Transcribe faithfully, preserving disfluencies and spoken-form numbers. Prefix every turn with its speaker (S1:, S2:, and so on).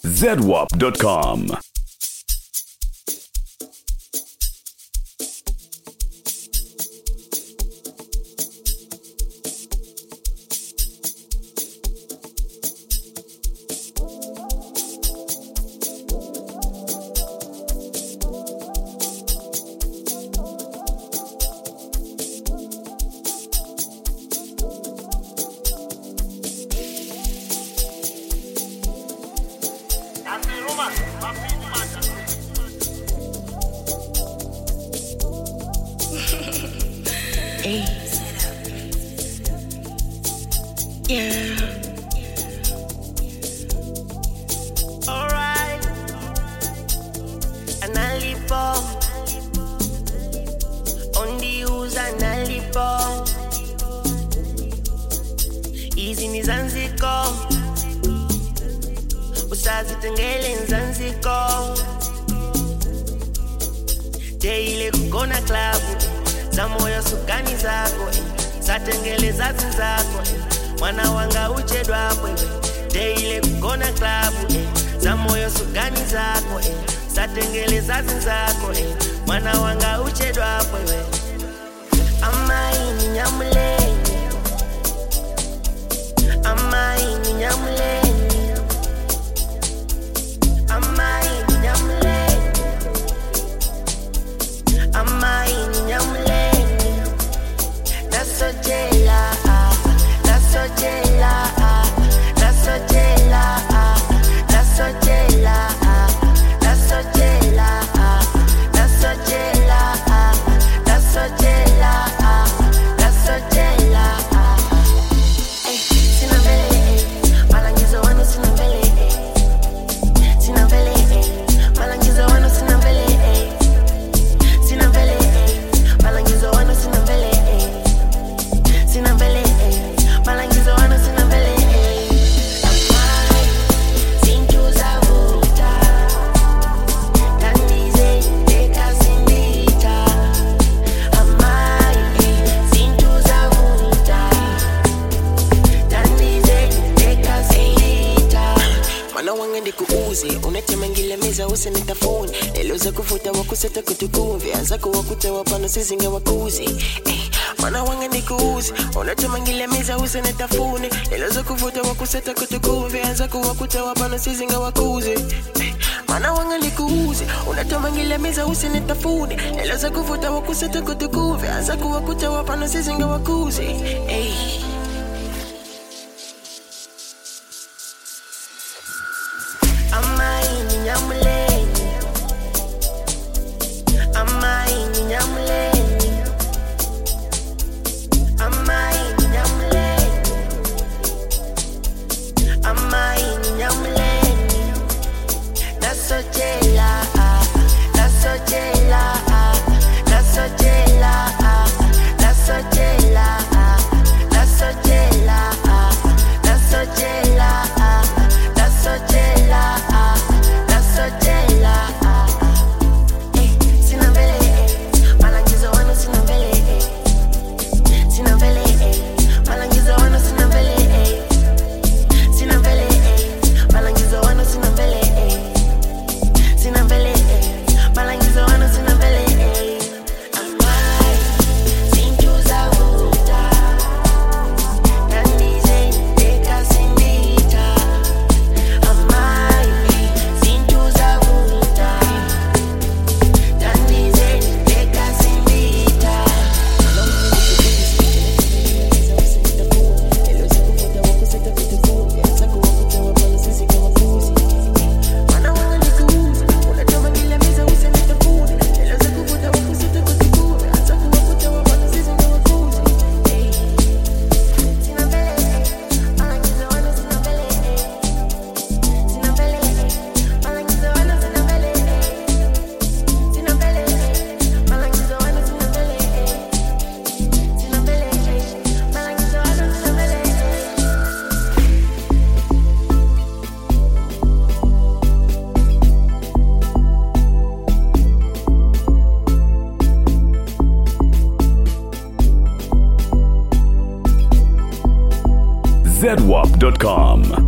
S1: zedwap dot com.
S2: Yeah. Alright. Analipo. On the use analipo. Easy ni Zanziko. Usazi tengele Zanziko. Daily kukona club. Zamoyo sukani zako. Satengele zazi zako. Mwana wanga uchedwa hapo eh. Daily kukona klabu eh. Za moyo sukani zako eh. Satengele zazi zako eh. Mwana wanga uchedwa hapo eh. Amai ni nyamule. Amai ni nyamule. Amai ni nyamule. Amai ni nyamule. That's so jela. That's so jela, that's so jela, that's so jela, that's so jela, that's so jela, that's so jela, that's so jela. Eh, sina vele, malangizo wano sina vele, sina vele, malangizo wano sina vele, sina vele, malangizo wano sina vele, sina vele. Malangizo wana sina mbele Amai Zintu za vuta Tandize Deka sindita Amai Zintu za vuta Tandize Deka sindita Mana wange ndi kuuzi Unete mengile meza use nitafuni Eloza kufuta wakuseta kutukuvi Azako wakuta wapano sizinga wakuzi Eh Mana wange ndi kuuzi Unatuma ngile miza use netafune Elozo kufuta wakuseta kutukuvi Anza kuwakuta wapano sizinga wakuzi Mana wange ndi kuuzi Unatuma ngile miza use netafune Elozo kufuta wakuseta kutukuvi Anza kuwakuta wapano sizinga wakuzi Ey Amai ni nyamule Amai ni nyamule Amai ni nyamule Amai ni nyamule That's so jela That's so jela That's so jela That's so jela That's so jela That's so jela That's so jela That's so jela Eh, sina vele Malangizo wano sina vele Sina vele, eh. Malangizo wano sina vele, eh. Sina vele, eh. Malangizo wano sina vele, eh. Sina vele, eh. Malangizo wano sina vele, eh. Amai, zintu za vuta Tandize, deka sindita Amai, zintu za vuta Tandize, deka sindita
S1: zedwap dot com.